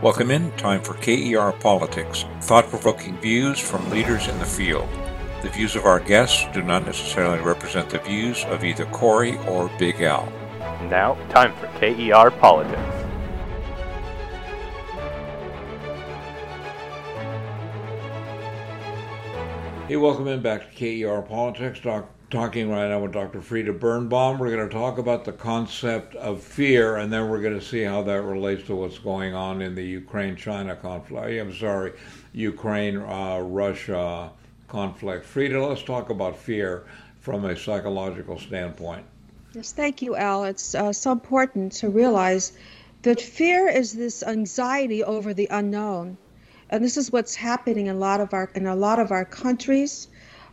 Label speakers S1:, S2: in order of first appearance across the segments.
S1: Welcome in. Time for KER Politics, thought-provoking views from leaders in the field. The views of our guests do not necessarily represent the views of either Corey or Big Al.
S2: Now, time for KER Politics.
S1: Hey, welcome in back to KER Politics. Talking right now with Dr. Frida Birnbaum. We're going to talk about the concept of fear, and then we're going to see how that relates to what's going on in the Ukraine-China conflict. Ukraine-Russia conflict. Frida, let's talk about fear from a psychological standpoint.
S3: Yes, thank you, Al. It's so important to realize that fear is this anxiety over the unknown, and this is what's happening in a lot of our countries.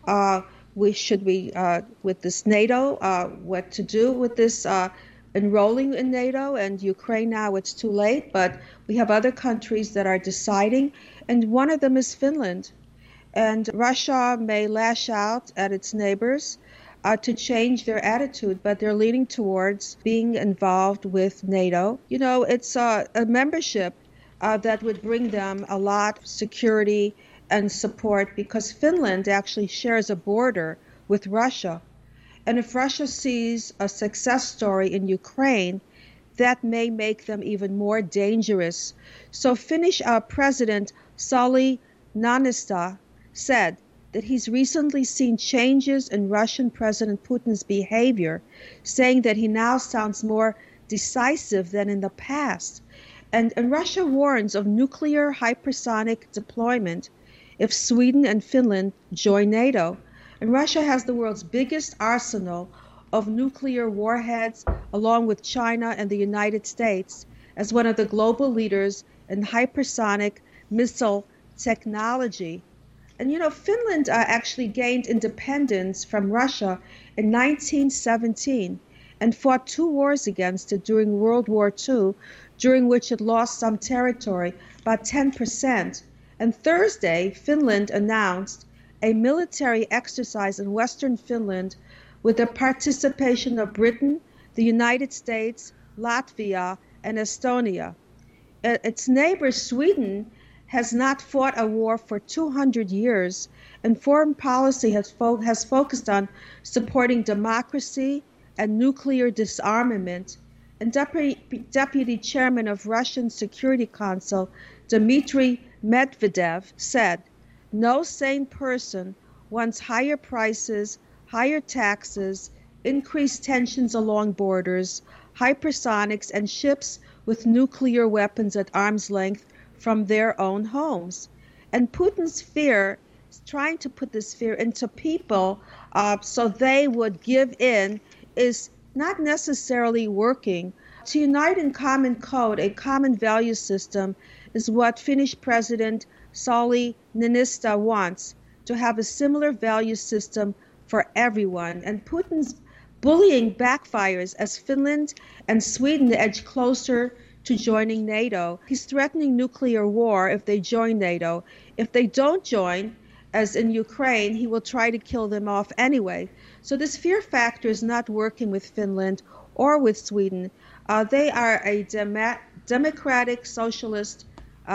S3: With this NATO, what to do with this enrolling in NATO, and Ukraine now it's too late, but we have other countries that are deciding, and one of them is Finland. And Russia may lash out at its neighbors to change their attitude, but they're leaning towards being involved with NATO. You know, it's a membership that would bring them a lot of security and support, because Finland actually shares a border with Russia. And if Russia sees a success story in Ukraine, that may make them even more dangerous. So Finnish President Sauli Niinistö said that he's recently seen changes in Russian President Putin's behavior, saying that he now sounds more decisive than in the past. And Russia warns of nuclear hypersonic deployment if Sweden and Finland join NATO. And Russia has the world's biggest arsenal of nuclear warheads, along with China and the United States, as one of the global leaders in hypersonic missile technology. And you know, Finland actually gained independence from Russia in 1917 and fought 2 wars against it during World War II, during which it lost some territory, about 10%. And Thursday, Finland announced a military exercise in Western Finland with the participation of Britain, the United States, Latvia, and Estonia. Its neighbor Sweden has not fought a war for 200 years, and foreign policy has focused on supporting democracy and nuclear disarmament. And Deputy Chairman of Russian Security Council, Dmitry Medvedev, said, "No sane person wants higher prices, higher taxes, increased tensions along borders, hypersonics, and ships with nuclear weapons at arm's length from their own homes." And Putin's fear is trying to put this fear into people so they would give in is not necessarily working. To unite in common code, a common value system, is what Finnish President Sauli Niinistö wants, to have a similar value system for everyone. And Putin's bullying backfires as Finland and Sweden edge closer to joining NATO. He's threatening nuclear war if they join NATO. If they don't join, as in Ukraine, he will try to kill them off anyway. So this fear factor is not working with Finland or with Sweden. They are a democratic socialist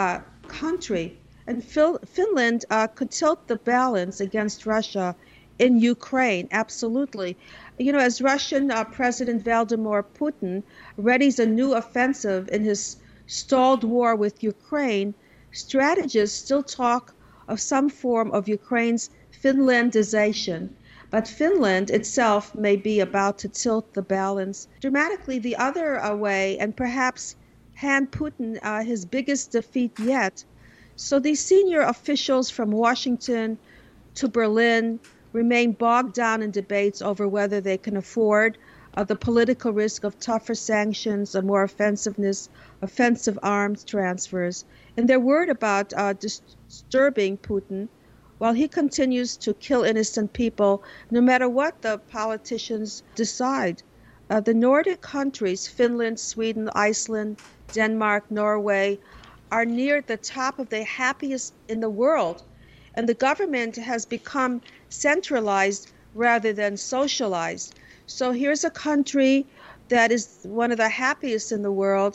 S3: country. And Finland could tilt the balance against Russia in Ukraine, absolutely. You know, as Russian President Vladimir Putin readies a new offensive in his stalled war with Ukraine, strategists still talk of some form of Ukraine's Finlandization. But Finland itself may be about to tilt the balance dramatically the other way, and perhaps hand Putin his biggest defeat yet. So these senior officials from Washington to Berlin remain bogged down in debates over whether they can afford the political risk of tougher sanctions or more offensive arms transfers. And they're worried about disturbing Putin while he continues to kill innocent people, no matter what the politicians decide. The Nordic countries, Finland, Sweden, Iceland, Denmark, Norway, are near the top of the happiest in the world. And the government has become centralized rather than socialized. So here's a country that is one of the happiest in the world,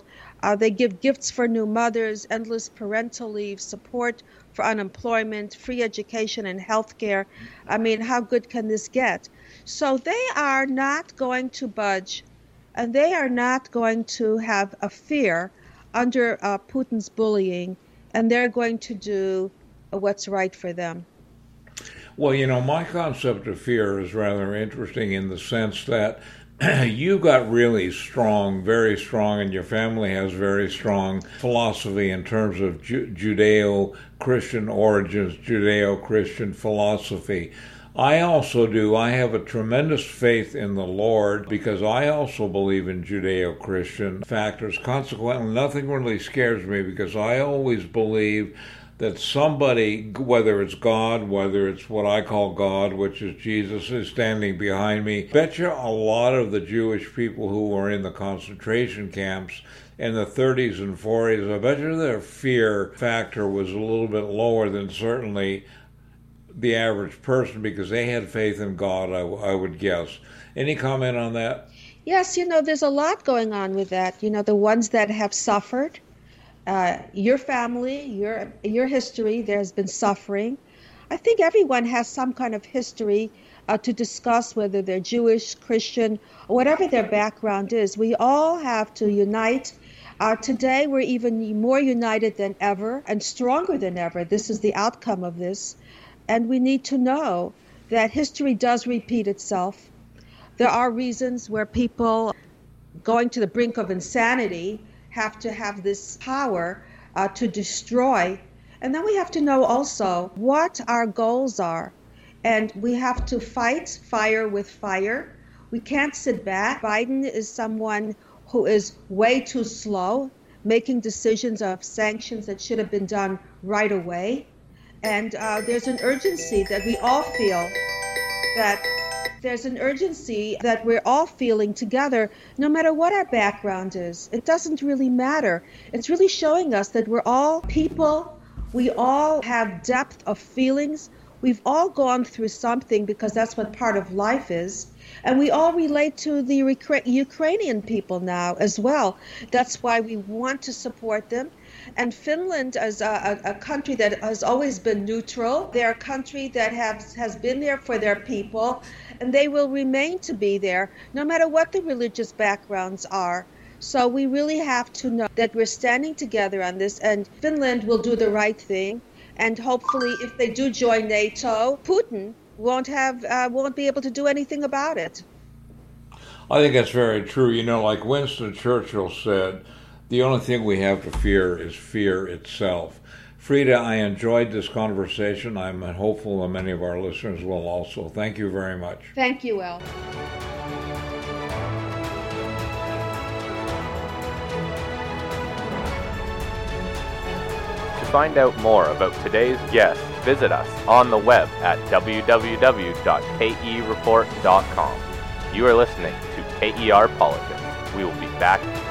S3: They give gifts for new mothers, endless parental leave, support for unemployment, free education and health care. I mean, how good can this get? So they are not going to budge, and they are not going to have a fear under Putin's bullying, and they're going to do what's right for them.
S1: Well, my concept of fear is rather interesting in the sense that you got really strong, very strong, and your family has very strong philosophy in terms of Judeo-Christian origins, Judeo-Christian philosophy. I also do. I have a tremendous faith in the Lord because I also believe in Judeo-Christian factors. Consequently, nothing really scares me because I always believe that somebody, whether it's God, whether it's what I call God, which is Jesus, is standing behind me. Bet you a lot of the Jewish people who were in the concentration camps in the 30s and 40s, I bet you their fear factor was a little bit lower than certainly the average person because they had faith in God, I would guess. Any comment on that?
S3: Yes, there's a lot going on with that. The ones that have suffered, your family, your history, there's been suffering. I think everyone has some kind of history to discuss, whether they're Jewish, Christian, or whatever their background is. We all have to unite. Today, we're even more united than ever and stronger than ever. This is the outcome of this. And we need to know that history does repeat itself. There are reasons where people going to the brink of insanity have to have this power to destroy. And then we have to know also what our goals are. And we have to fight fire with fire. We can't sit back. Biden is someone who is way too slow, making decisions of sanctions that should have been done right away. And there's an urgency that we all feel that we're all feeling together, no matter what our background is. It doesn't really matter. It's really showing us that we're all people. We all have depth of feelings. We've all gone through something because that's what part of life is. And we all relate to the Ukrainian people now as well. That's why we want to support them. And Finland is a country that has always been neutral. They're a country that has been there for their people, and they will remain to be there no matter what the religious backgrounds are. So we really have to know that we're standing together on this, and Finland will do the right thing. And hopefully, if they do join NATO, Putin won't be able to do anything about it.
S1: I think that's very true. Like Winston Churchill said, the only thing we have to fear is fear itself. Frida, I enjoyed this conversation. I'm hopeful that many of our listeners will also. Thank you very much.
S3: Thank you, El.
S2: To find out more about today's guest, visit us on the web at www.kereport.com. You are listening to KER Politics. We will be back